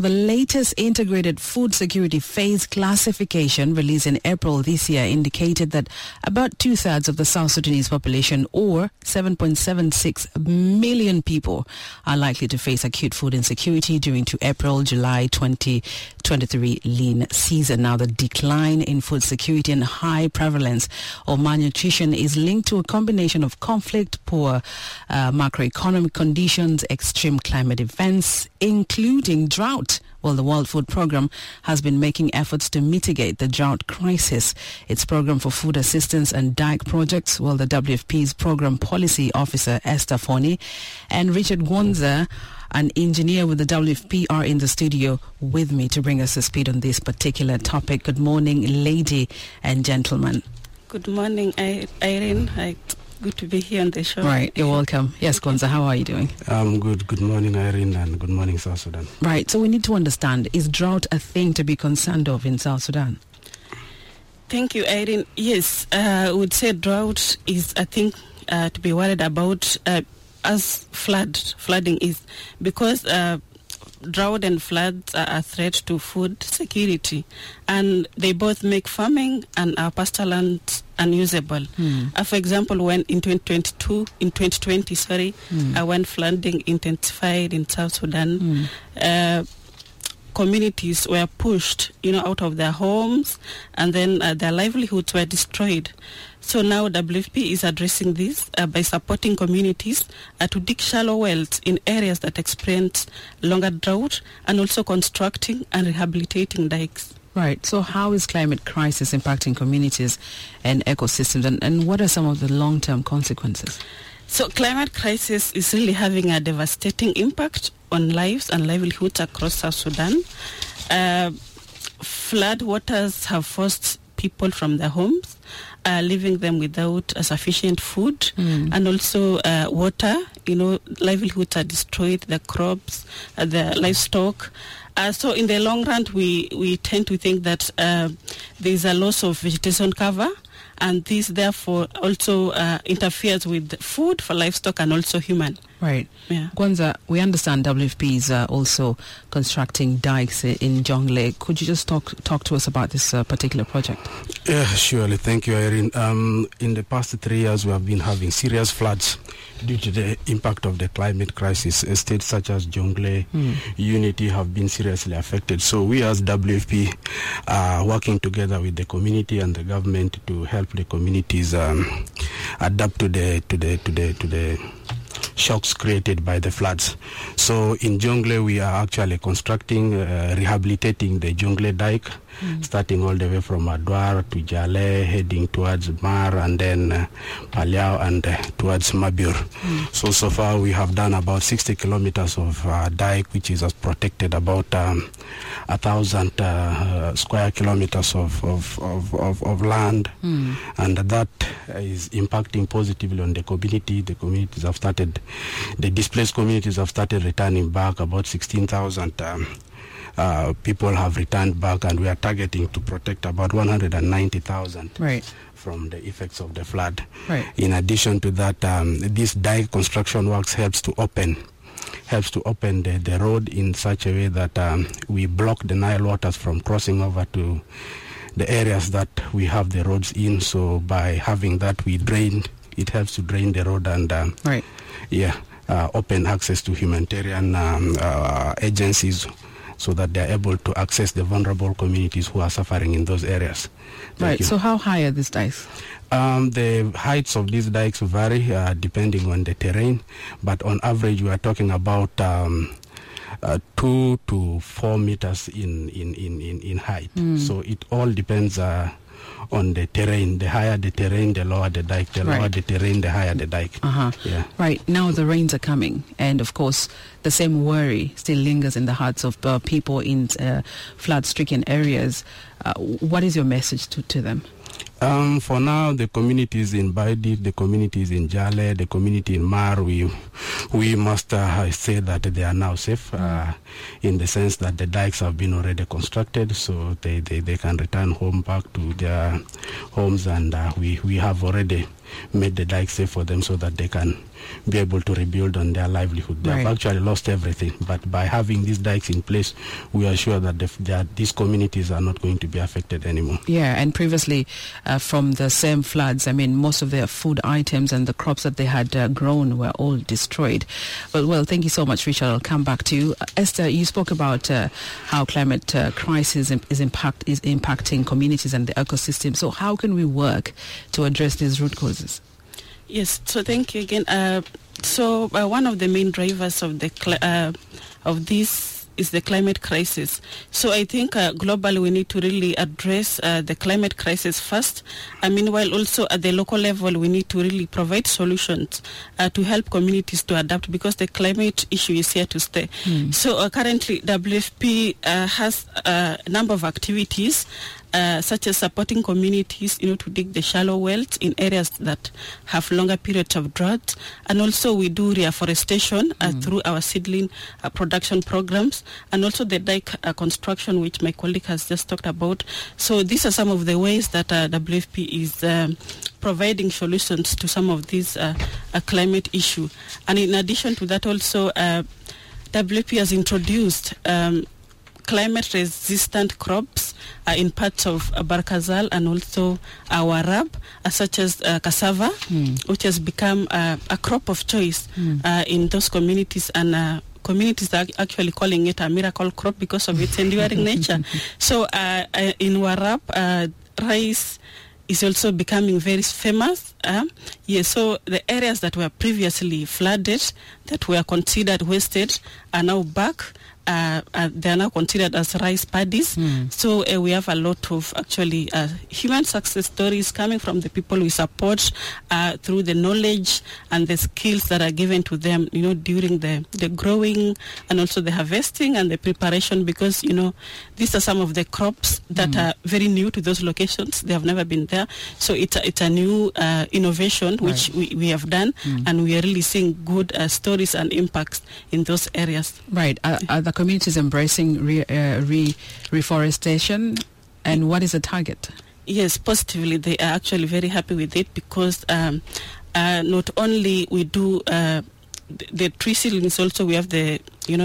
The latest integrated food security phase classification released in April this year indicated that about 2/3 of the South Sudanese population, or 7.76 million people, are likely to face acute food insecurity during to April-July 2023 lean season. Now, the decline in food security and high prevalence of malnutrition is linked to a combination of conflict, poor macroeconomic conditions, extreme climate events, including drought. Well, the World Food Programme has been making efforts to mitigate the drought crisis. Its Programme for Food Assistance and Dike Projects, well, the WFP's Programme Policy Officer Esther Foni and Richard Gwanza, an engineer with the WFP, are in the studio with me to bring us a speed on this particular topic. Good morning, lady and gentlemen. Good morning, Irene. Good to be here on the show. Right, you're welcome. Yes, Gwanza, how are you doing? I'm good. Good morning, Irene, and good morning, South Sudan. Right, so we need to understand, is drought a thing to be concerned of in South Sudan? Thank you, Irene. Yes, I would say drought is a thing to be worried about, as flooding is, because drought and floods are a threat to food security, and they both make farming and our pasture lands unusable. For example, when in 2020, when flooding intensified in South Sudan, communities were pushed, out of their homes, and then their livelihoods were destroyed. So now WFP is addressing this by supporting communities to dig shallow wells in areas that experience longer drought, and also constructing and rehabilitating dikes. Right. So how is climate crisis impacting communities and ecosystems, and what are some of the long-term consequences? So climate crisis is really having a devastating impact on lives and livelihoods across South Sudan. Flood waters have forced people from their homes, leaving them without sufficient food and also water. Livelihoods are destroyed, the crops, the livestock. So in the long run, we tend to think that there is a loss of vegetation cover, and this therefore also interferes with food for livestock and also human. Right. Yeah. Gwanza, we understand WFP is also constructing dikes in Jonglei. Could you just talk to us about this particular project? Yeah, surely. Thank you, Irene. In the past 3 years, we have been having serious floods due to the impact of the climate crisis. States such as Jonglei, Unity have been seriously affected. So we as WFP are working together with the community and the government to help the communities adapt to the shocks created by the floods. So in Jonglei, we are actually constructing, rehabilitating the Jonglei dike, starting all the way from Adwar to Jale, heading towards Mar, and then Paliao, and towards Mabur. So far we have done about 60 kilometers of dike, which is protected about 1,000 square kilometers of land, and that is impacting positively on the community. The communities have started, the displaced communities have started returning back. About 16,000 people have returned back, and we are targeting to protect about 190,000 from the effects of the flood. Right. In addition to that, this dike construction works helps to open the road in such a way that we block the Nile waters from crossing over to the areas that we have the roads in. So by having that, it helps to drain the road and open access to humanitarian agencies, so that they are able to access the vulnerable communities who are suffering in those areas. Right. So how high are these dikes? The heights of these dikes vary depending on the terrain, but on average we are talking about 2 to 4 meters in height. So it all depends on the terrain. The higher the terrain, the lower the dike. The lower the terrain, the higher the dike. Yeah. Right. Now the rains are coming, and of course the same worry still lingers in the hearts of people in flood-stricken areas. What is your message to them? For now, the communities in Baidit, the communities in Jale, the community in Mar, we must say that they are now safe in the sense that the dikes have been already constructed, so they can return home back to their homes, and we have already made the dikes safe for them so that they can be able to rebuild on their livelihood. They have actually lost everything, but by having these dikes in place, we are sure that these communities are not going to be affected anymore. Yeah, and previously from the same floods, I mean, most of their food items and the crops that they had grown were all destroyed. Well, thank you so much, Richard. I'll come back to you. Esther, you spoke about how climate crisis is impacting communities and the ecosystem. So how can we work to address these root causes? Yes, so thank you again. One of the main drivers of this is the climate crisis. So I think globally we need to really address the climate crisis first. Meanwhile, also at the local level, we need to really provide solutions to help communities to adapt, because the climate issue is here to stay. So currently, WFP has a number of activities such as supporting communities, to dig the shallow wells in areas that have longer periods of drought. And also we do reforestation through our seedling production programs, and also the dike construction, which my colleague has just talked about. So these are some of the ways that WFP is providing solutions to some of these climate issue. And in addition to that, also WFP has introduced climate-resistant crops in parts of Barkazal and also Warab, such as cassava, which has become a crop of choice in those communities, and communities are actually calling it a miracle crop because of its enduring nature. So in Warab, rice is also becoming very famous. So the areas that were previously flooded, that were considered wasted, are now back. They are now considered as rice paddies. So we have a lot of actually human success stories coming from the people we support through the knowledge and the skills that are given to them, during the growing and also the harvesting and the preparation, because, these are some of the crops that are very new to those locations. They have never been there. So it's a new innovation which we have done, and we are really seeing good stories and impacts in those areas. Right. Are the communities embracing reforestation, and what is the target? Yes, positively. They are actually very happy with it, because not only we do the tree seedlings, also we have the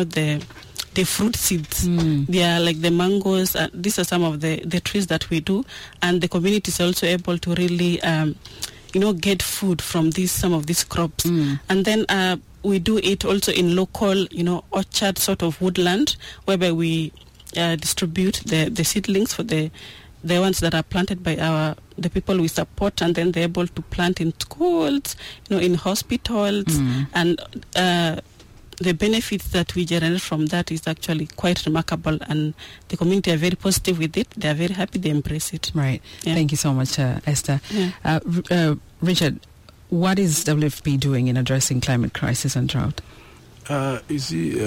fruit seeds. They are like the mangoes. These are some of the trees that we do, and the community is also able to really get food from some of these crops. And then we do it also in local, orchard sort of woodland, whereby we distribute the seedlings for the ones that are planted by the people we support, and then they're able to plant in schools, in hospitals, and the benefits that we generate from that is actually quite remarkable, and the community are very positive with it. They are very happy. They embrace it. Right. Yeah. Thank you so much, Esther. Yeah. Richard, what is WFP doing in addressing climate crisis and drought? You see,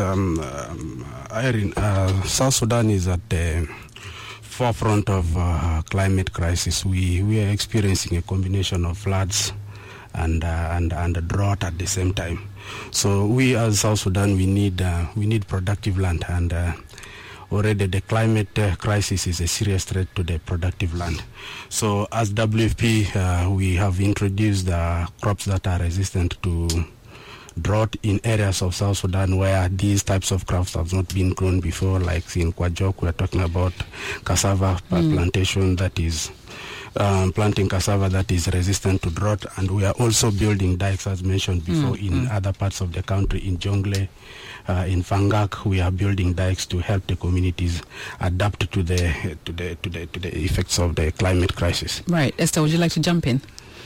Irene, South Sudan is at the forefront of climate crisis. We are experiencing a combination of floods and drought at the same time. So we as South Sudan, we need productive land, and already the climate crisis is a serious threat to the productive land. So as WFP, we have introduced crops that are resistant to drought in areas of South Sudan where these types of crops have not been grown before, like in Kwajok. We are talking about cassava plantation that is planting cassava that is resistant to drought, and we are also building dikes, as mentioned before, in other parts of the country. In Jonglei, in Fangak, we are building dikes to help the communities adapt to the effects of the climate crisis. Right, Esther, would you like to jump in?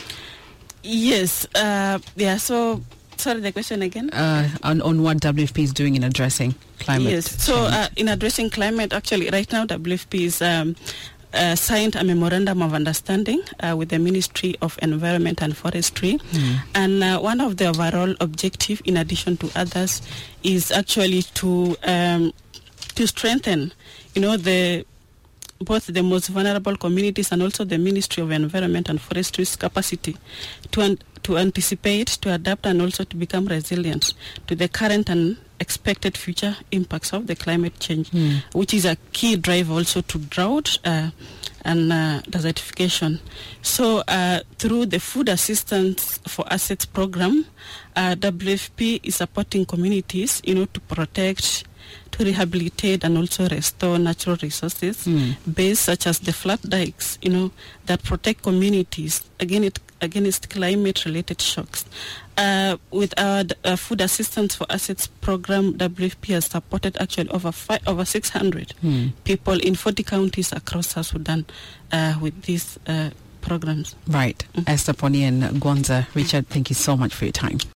Yes. So. Sorry, the question again? On what WFP is doing in addressing climate change. Yes, so in addressing climate, actually, right now WFP is signed a memorandum of understanding with the Ministry of Environment and Forestry. And one of the overall objective, in addition to others, is actually to strengthen, the both the most vulnerable communities and also the Ministry of Environment and Forestry's capacity to anticipate, to adapt, and also to become resilient to the current and expected future impacts of the climate change, which is a key driver also to drought and desertification. So through the Food Assistance for Assets program, WFP is supporting communities, to protect, to rehabilitate, and also restore natural resources based such as the flat dikes, that protect communities against climate-related shocks. With our Food Assistance for Assets program, WFP has supported actually over 600 people in 40 counties across South Sudan with these programs. Right. Esther Poni and Gwanza, Richard, thank you so much for your time.